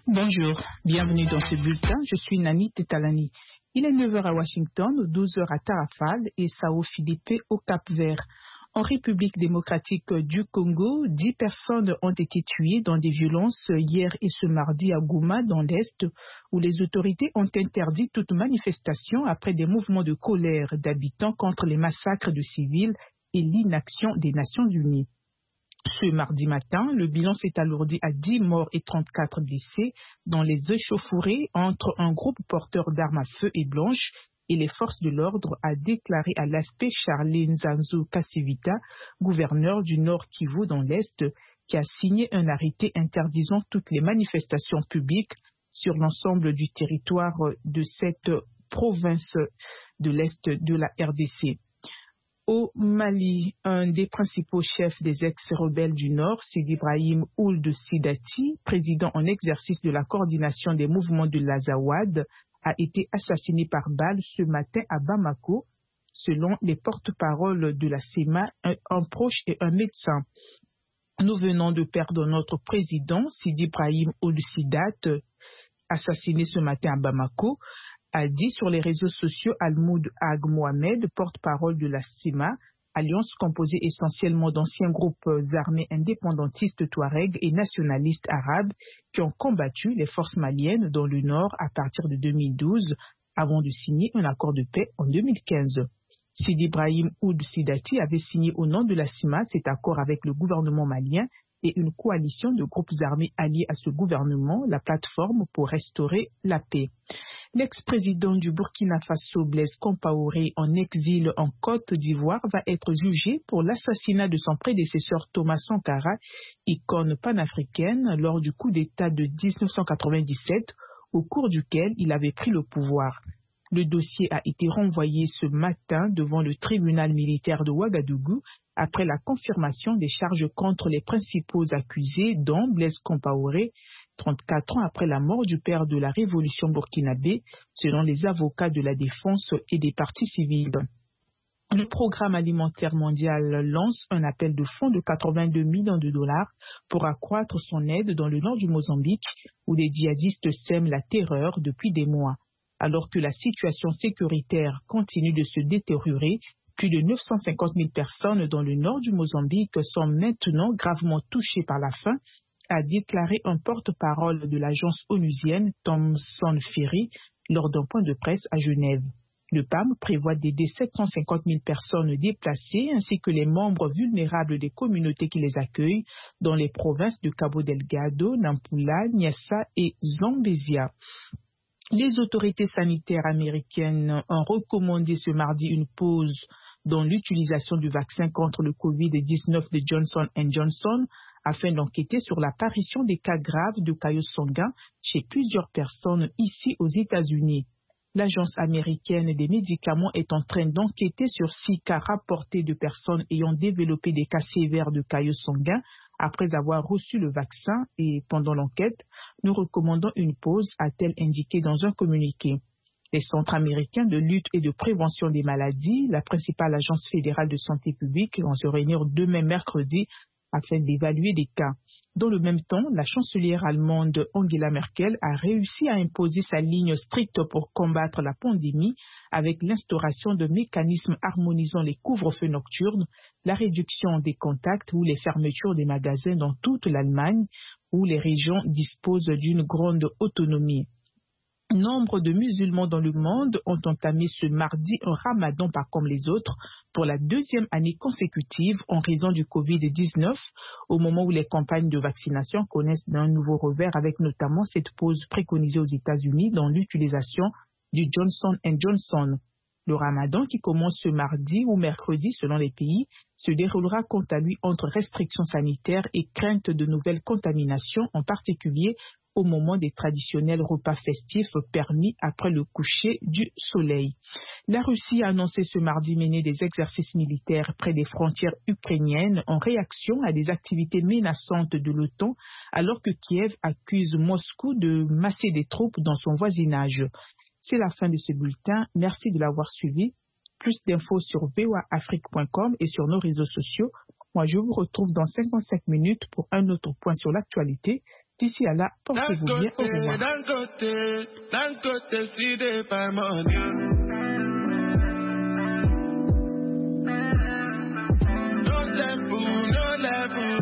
Bonjour, bienvenue dans ce bulletin. Je suis Nani Tetalani. Il est 9 heures à Washington, 12 heures à Tarrafal et Sao Philippe au Cap-Vert. En République démocratique du Congo, 10 personnes ont été tuées dans des violences hier et ce mardi à Goma dans l'Est, où les autorités ont interdit toute manifestation après des mouvements de colère d'habitants contre les massacres de civils et l'inaction des Nations Unies. Ce mardi matin, le bilan s'est alourdi à 10 morts et 34 blessés dans les échauffourées entre un groupe porteur d'armes à feu et blanches et les forces de l'ordre, a déclaré à l'AFP Charles Nzanzu Kasivita, gouverneur du Nord Kivu dans l'Est, qui a signé un arrêté interdisant toutes les manifestations publiques sur l'ensemble du territoire de cette province de l'Est de la RDC. Au Mali, un des principaux chefs des ex-rebelles du Nord, Sidi Ibrahim Ould Sidati, président en exercice de la coordination des mouvements de l'Azawad, a été assassiné par balle ce matin à Bamako, selon les porte-paroles de la CEMA, un proche et un médecin. Nous venons de perdre notre président, Sidi Ibrahim Ould Sidati, assassiné ce matin à Bamako, a dit sur les réseaux sociaux Almoud Ag Mohamed, porte-parole de la CIMA, alliance composée essentiellement d'anciens groupes armés indépendantistes touaregs et nationalistes arabes qui ont combattu les forces maliennes dans le nord à partir de 2012 avant de signer un accord de paix en 2015. Sidi Ibrahim Ould Sidati avait signé au nom de la CIMA cet accord avec le gouvernement malien et une coalition de groupes armés alliés à ce gouvernement, la plateforme pour restaurer la paix. L'ex-président du Burkina Faso, Blaise Compaoré, en exil en Côte d'Ivoire, va être jugé pour l'assassinat de son prédécesseur Thomas Sankara, icône panafricaine, lors du coup d'État de 1997, au cours duquel il avait pris le pouvoir. Le dossier a été renvoyé ce matin devant le tribunal militaire de Ouagadougou après la confirmation des charges contre les principaux accusés, dont Blaise Compaoré, 34 ans après la mort du père de la révolution burkinabé, selon les avocats de la défense et des partis civils. Le Programme alimentaire mondial lance un appel de fonds de 82 millions de dollars pour accroître son aide dans le nord du Mozambique, où les djihadistes sèment la terreur depuis des mois. Alors que la situation sécuritaire continue de se détériorer, plus de 950 000 personnes dans le nord du Mozambique sont maintenant gravement touchées par la faim, a déclaré un porte-parole de l'agence onusienne Thomson Ferry lors d'un point de presse à Genève. Le PAM prévoit d'aider 750 000 personnes déplacées ainsi que les membres vulnérables des communautés qui les accueillent dans les provinces de Cabo Delgado, Nampula, Niassa et Zambézia. Les autorités sanitaires américaines ont recommandé ce mardi une pause dans l'utilisation du vaccin contre le Covid-19 de Johnson & Johnson afin d'enquêter sur l'apparition des cas graves de caillots sanguins chez plusieurs personnes ici aux États-Unis. L'Agence américaine des médicaments est en train d'enquêter sur 6 cas rapportés de personnes ayant développé des cas sévères de caillots sanguins après avoir reçu le vaccin et pendant l'enquête, nous recommandons une pause, a-t-elle indiqué dans un communiqué. Les centres américains de lutte et de prévention des maladies, la principale agence fédérale de santé publique, vont se réunir demain mercredi afin d'évaluer des cas. Dans le même temps, la chancelière allemande Angela Merkel a réussi à imposer sa ligne stricte pour combattre la pandémie avec l'instauration de mécanismes harmonisant les couvre-feux nocturnes, la réduction des contacts ou les fermetures des magasins dans toute l'Allemagne où les régions disposent d'une grande autonomie. Nombre de musulmans dans le monde ont entamé ce mardi un ramadan pas comme les autres pour la 2e année consécutive en raison du Covid-19, au moment où les campagnes de vaccination connaissent d'un nouveau revers avec notamment cette pause préconisée aux États-Unis dans l'utilisation du Johnson & Johnson. Le ramadan qui commence ce mardi ou mercredi selon les pays se déroulera quant à lui entre restrictions sanitaires et crainte de nouvelles contaminations, en particulier au moment des traditionnels repas festifs permis après le coucher du soleil. La Russie a annoncé ce mardi mener des exercices militaires près des frontières ukrainiennes en réaction à des activités menaçantes de l'OTAN, alors que Kiev accuse Moscou de masser des troupes dans son voisinage. C'est la fin de ce bulletin. Merci de l'avoir suivi. Plus d'infos sur voaafrique.com et sur nos réseaux sociaux. Moi, je vous retrouve dans 55 minutes pour un autre point sur l'actualité. D'ici à là, portez-vous bien. Au revoir. D'un côté, si des pas mon Dieu. No level.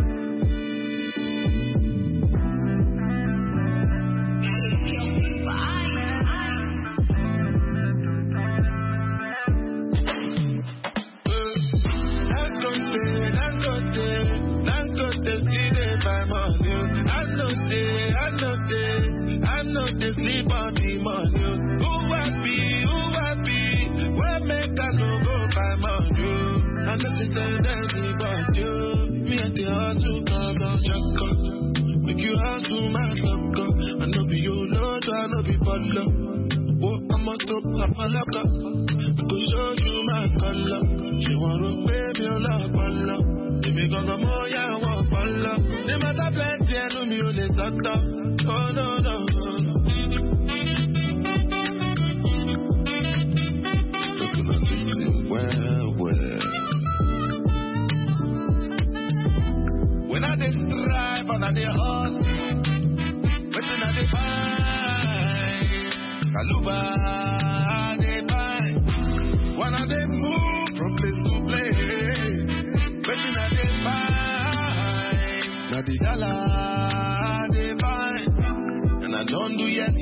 I know they sleep on the money. Who happy? Where make I no go by money? I know they send anybody. Me and the hustle come on Jacko. Make you hustle my sucker. I know be you Lord, I know be follow. Oh, I'm on top of a locker. I go show you my color. She wanna pay me a lot of color. If you gonna more, yeah, I want follow. They matter plenty, I know me only sucker. Oh no. Well. When I dey strive and I dey hustle, when I dey find Kaluba, I dey find. When I dey move from place to place, when I dey find na the dollar I dey find, and I don't do yet.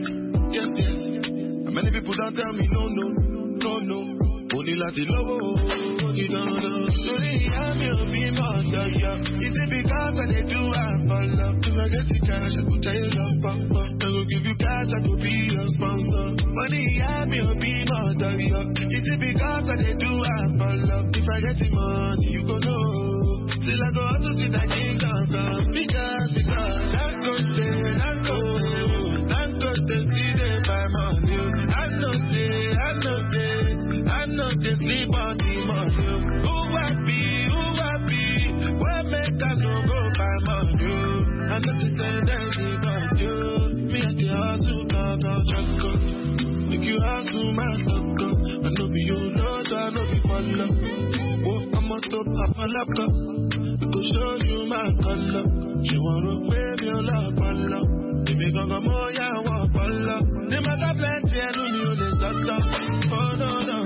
And many people don't tell me no. Only lati lowo, you don't know. Sorry, I'm your mother, yeah. Is it because I dey do I for love? If I get the cash, I go tell you love, papa. I go give you cash, I go be your sponsor. Money, I'm your mother, yeah. Is it because I dey do I for love? If I get the money, you go know. Still I go out to see that king come. Because Don't go see they buy money. I know they sleep on the money. Who happy? Where make I no go buy money? I know they send anybody. Me and the hustle come out Jacko. Make you hustle my sucker. I know be you Lord, I know be follow. Oh, I'm on top of a laptop. I go show you my color. She wanna pay me a lot of color. If you gonna more, yeah, I want follow. They matter plenty, I know you they suck. Oh no.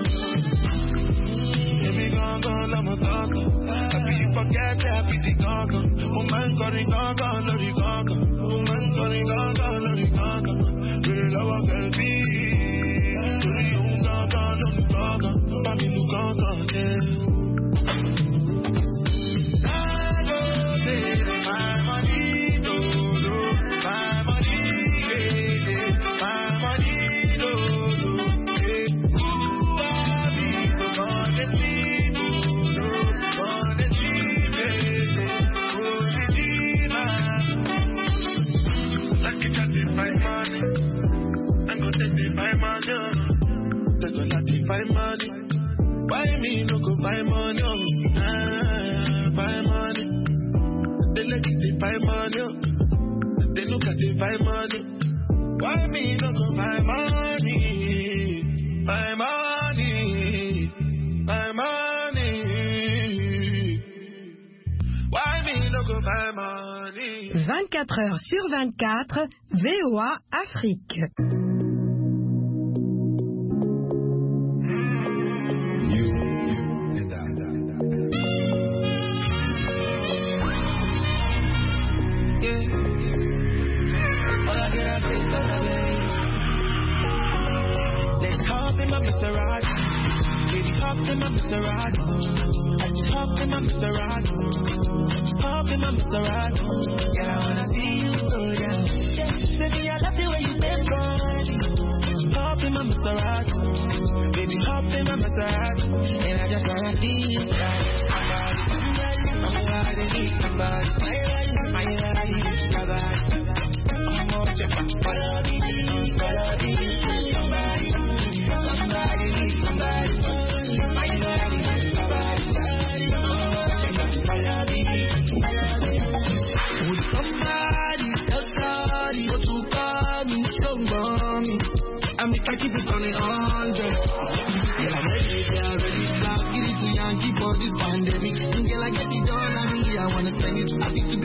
I'm a talker. Happy you forget that happy the gaga. Woman calling gaga, lorry gaga. Woman calling gaga, lorry gaga. Really love a girl be. Really young gaga, lorry gaga. Mami no gaga, yeah. My money, no. My money, my money, no. Who are we? Gonna see. Buy money. Why me no go buy money? Buy money. They let it buy money. They look at it buy money. Why me no go buy money? Buy money. Buy money. Why me no go buy money? 24 heures sur 24, VOA Afrique. Hop in my Maserati, hop in my Maserati, hop in my Maserati. Yeah, I wanna see you go down. Yeah, baby, I love the way you bend body. Hop in my Maserati, baby, hop in my Maserati, and I just wanna see you ride. My body,